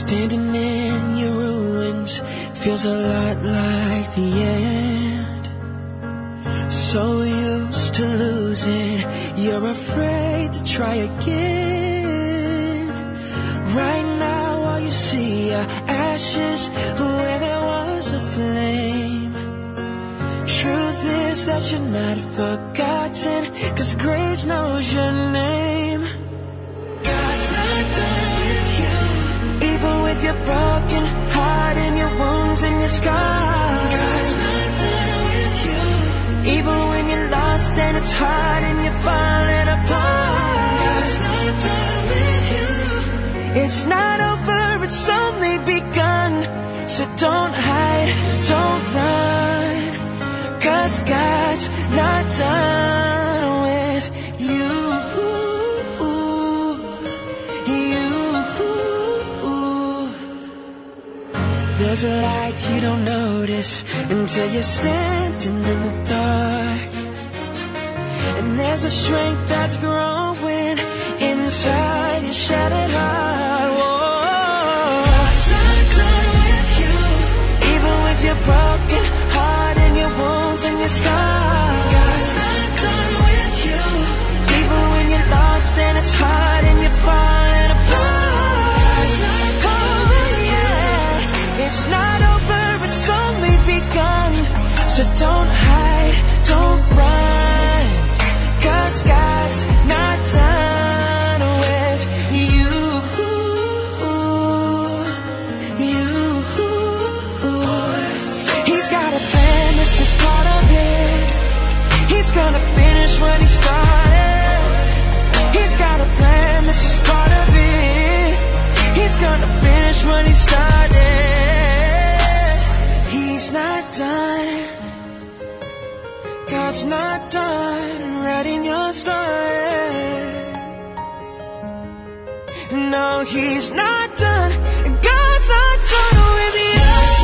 Standing in your ruins feels a lot like the end. So used to losing, you're afraid to try again. Right now all you see are ashes where there was a flame. Truth is that you're not forgotten, 'cause grace knows your name. God's not done with you, even with your broken heart and your wounds and your scars. God's not done with you, even when you're lost and it's hard and you're falling apart. God's not done with you. It's not over, it's only begun. So don't hide, don't run, 'cause God's not done with you. There's a light you don't notice until you're standing in the dark. And there's a strength that's growing inside your shattered heart. Whoa. God's not done with you, even with your broken heart and your wounds and your scars. God's not done with you, even when you're lost and it's hard and you're falling apart. God's not done with you. It's not over, it's only begun. So don't hide, don't run, 'cause God's not done with you. He's got a plan, this is part of it. He's gonna finish what he started. He's got a plan, this is part of it. He's gonna finish what he started. He's not done. God's not done writing your story. No, he's not done. God's not done with you.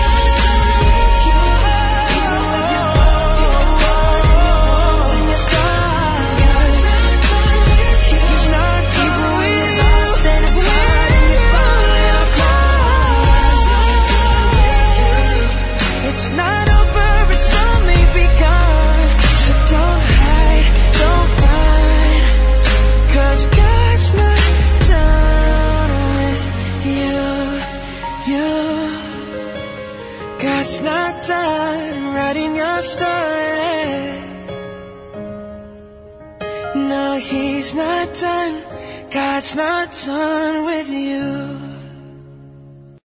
Even with your broken heart and your wounds and your scars. God's not done with you. He's not done with you. And it's hard and you're falling apart. God's not done with you. It's not over, it's only begun. So don't hide, don't run, 'cause God's not done with you. God's not done writing your story. No, he's not done. God's not done with you.